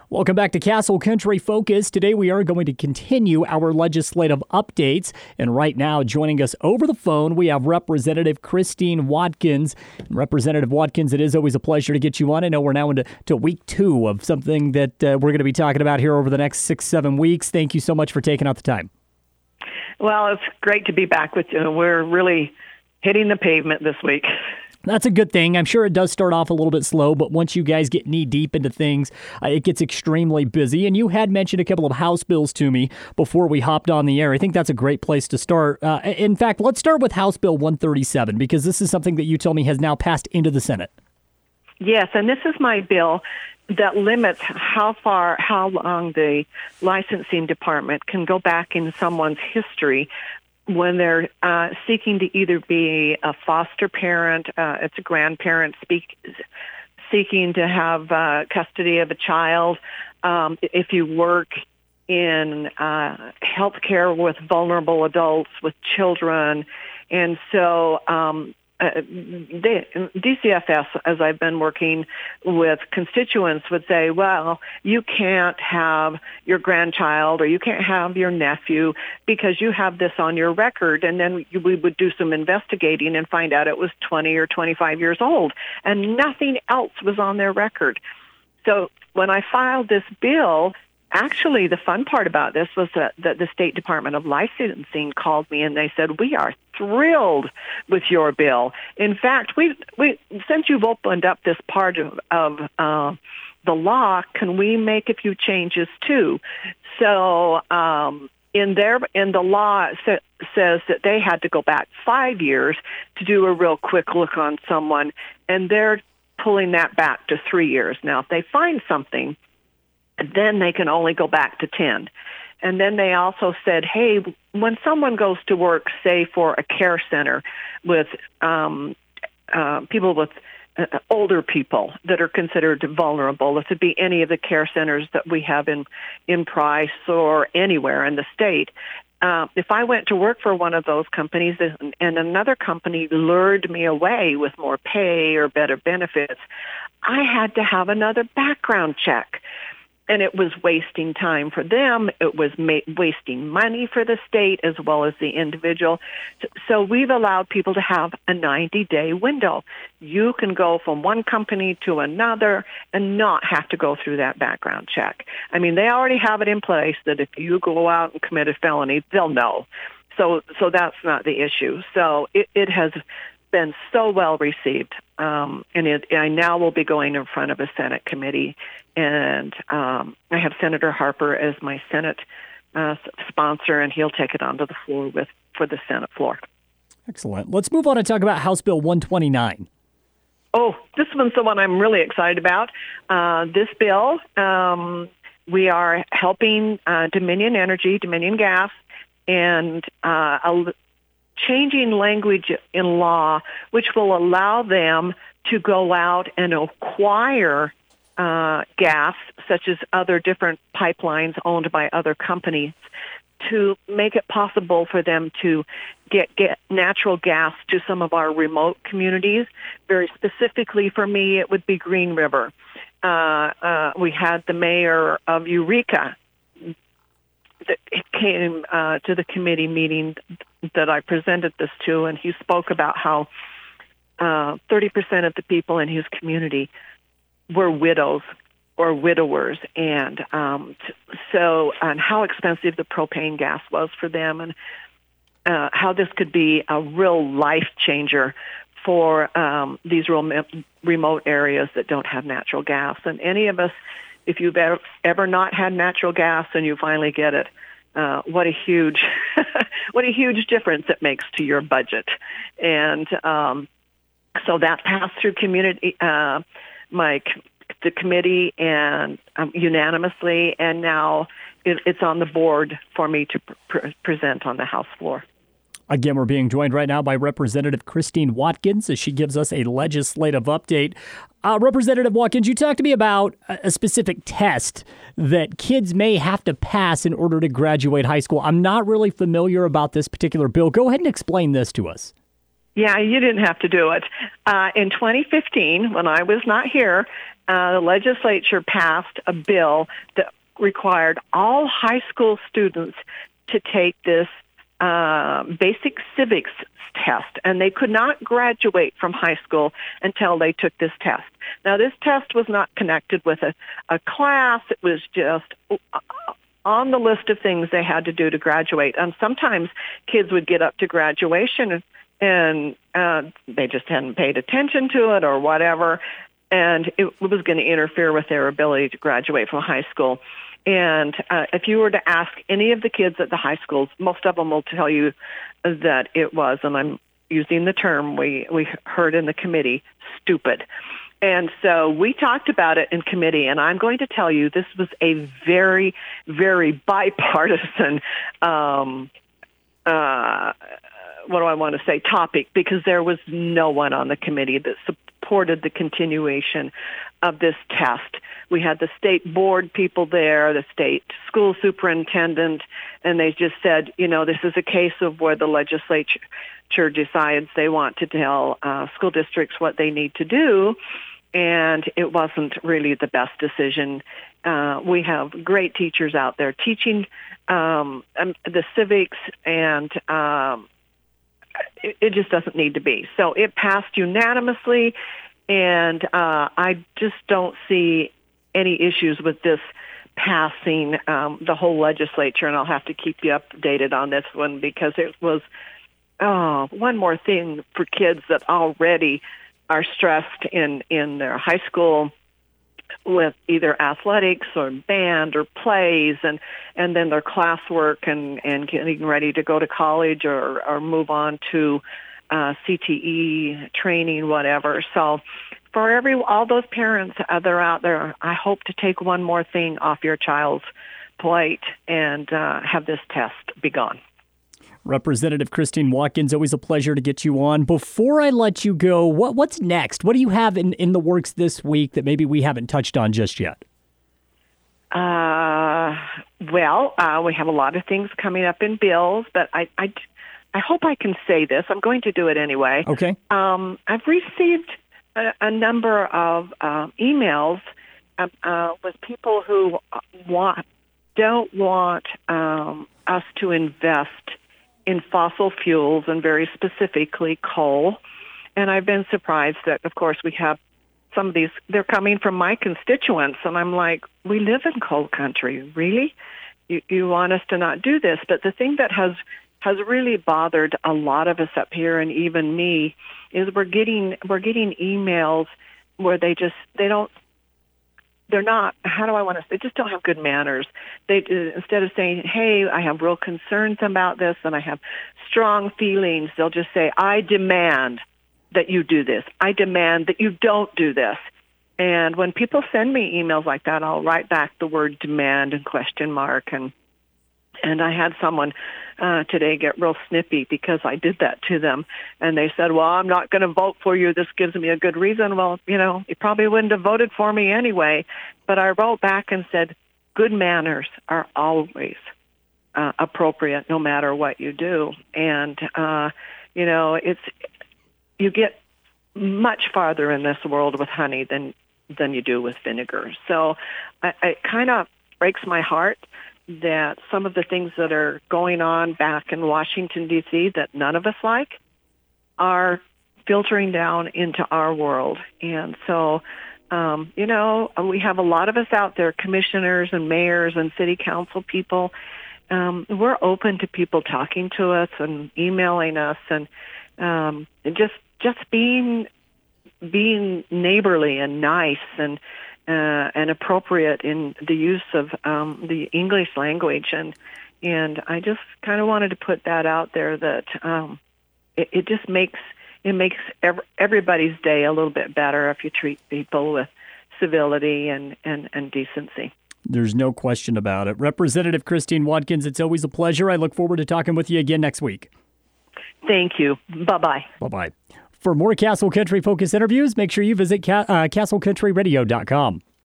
Welcome back to Castle Country Focus. Today we are going to continue our legislative updates. And right now, joining us over the phone, we have Representative Christine Watkins. Representative Watkins, it is always a pleasure to get you on. I know we're now into week 2 of something that we're going to be talking about here over the next 6-7 weeks. Thank you so much for taking out the time. Well, it's great to be back with you. We're really hitting the pavement this week. That's a good thing. I'm sure it does start off a little bit slow, but once you guys get knee deep into things, it gets extremely busy. And you had mentioned a couple of House bills to me before we hopped on the air. I think that's a great place to start. In fact, let's start with House Bill 137, because this is something that you told me has now passed into the Senate. Yes, and this is my bill that limits how long the licensing department can go back in someone's history when they're seeking to either be a foster parent, it's a grandparent seeking to have custody of a child, if you work in healthcare with vulnerable adults, with children. And so DCFS, as I've been working with constituents, would say, well, you can't have your grandchild or you can't have your nephew because you have this on your record. And then we would do some investigating and find out it was 20 or 25 years old and nothing else was on their record. So when I filed this bill, actually, the fun part about this was that the State Department of Licensing called me and they said, we are thrilled with your bill. In fact, we since you've opened up this part of the law, can we make a few changes too? So in the law, it says that they had to go back 5 years to do a real quick look on someone, and they're pulling that back to 3 years. Now, if they find something, then they can only go back to 10. And then they also said, hey, when someone goes to work, say, for a care center with people with older people that are considered vulnerable, this would be any of the care centers that we have in Price or anywhere in the state. If I went to work for one of those companies and another company lured me away with more pay or better benefits, I had to have another background check. And it was wasting time for them. It was wasting money for the state as well as the individual. So we've allowed people to have a 90-day window. You can go from one company to another and not have to go through that background check. I mean, they already have it in place that if you go out and commit a felony, they'll know. So that's not the issue. So it has been so well received, and I now will be going in front of a Senate committee, and I have Senator Harper as my Senate sponsor, and he'll take it onto the floor for the Senate floor. Excellent. Let's move on and talk about House Bill 129. Oh, this one's the one I'm really excited about. This bill, we are helping Dominion Gas, and changing language in law, which will allow them to go out and acquire gas, such as other different pipelines owned by other companies, to make it possible for them to get natural gas to some of our remote communities. Very specifically for me, it would be Green River. We had the mayor of Eureka that came to the committee meeting that I presented this to, and he spoke about how 30% of the people in his community were widows or widowers, and how expensive the propane gas was for them, and how this could be a real life changer for these remote areas that don't have natural gas. And any of us, if you've ever not had natural gas and you finally get it, what a huge difference it makes to your budget. And so that passed through the committee and unanimously, and now it's on the board for me to present on the House floor. Again, we're being joined right now by Representative Christine Watkins as she gives us a legislative update. Representative Watkins, you talked to me about a specific test that kids may have to pass in order to graduate high school. I'm not really familiar about this particular bill. Go ahead and explain this to us. Yeah, you didn't have to do it. In 2015, when I was not here, the legislature passed a bill that required all high school students to take this basic civics test, and they could not graduate from high school until they took this test. Now, this test was not connected with a class. It was just on the list of things they had to do to graduate. And sometimes kids would get up to graduation and they just hadn't paid attention to it or whatever, and it was going to interfere with their ability to graduate from high school. And if you were to ask any of the kids at the high schools, most of them will tell you that it was, and I'm using the term we heard in the committee, stupid. And so we talked about it in committee, and I'm going to tell you this was a very, very bipartisan what do I want to say, topic, because there was no one on the committee that supported the continuation of this test. We had the state board people there, the state school superintendent, and they just said, this is a case of where the legislature decides they want to tell school districts what they need to do, and it wasn't really the best decision. We have great teachers out there teaching the civics, and it just doesn't need to be. So it passed unanimously, and I just don't see any issues with this passing the whole legislature, and I'll have to keep you updated on this one because it was one more thing for kids that already are stressed in their high school with either athletics or band or plays, and then their classwork and getting ready to go to college or move on to CTE training, whatever. So for all those parents that are out there, I hope to take one more thing off your child's plate and have this test be gone. Representative Christine Watkins, always a pleasure to get you on. Before I let you go, what's next? What do you have in the works this week that maybe we haven't touched on just yet? Well, we have a lot of things coming up in bills, but I hope I can say this. I'm going to do it anyway. Okay. I've received a number of emails with people who don't want us to invest in fossil fuels, and very specifically coal. And I've been surprised that, of course, we have some of these, they're coming from my constituents, and I'm like, we live in coal country, really? You want us to not do this? But the thing that has really bothered a lot of us up here, and even me, is we're getting emails where they just don't have good manners. They instead of saying, hey, I have real concerns about this and I have strong feelings, they'll just say, I demand that you do this. I demand that you don't do this. And when people send me emails like that, I'll write back the word demand and question mark. And I had someone today get real snippy because I did that to them. And they said, well, I'm not going to vote for you. This gives me a good reason. Well, you probably wouldn't have voted for me anyway. But I wrote back and said, good manners are always appropriate no matter what you do. And, you get much farther in this world with honey than you do with vinegar. So it kind of breaks my heart that some of the things that are going on back in Washington, D.C., that none of us like, are filtering down into our world. And so, we have a lot of us out there, commissioners and mayors and city council people. We're open to people talking to us and emailing us and just being neighborly and nice and appropriate in the use of the English language, and I just kind of wanted to put that out there that it just makes everybody's day a little bit better if you treat people with civility and decency. There's no question about it. Representative Christine Watkins, it's always a pleasure. I look forward to talking with you again next week. Thank you. Bye-bye. Bye-bye. For more Castle Country Focus interviews, make sure you visit CastleCountryRadio.com.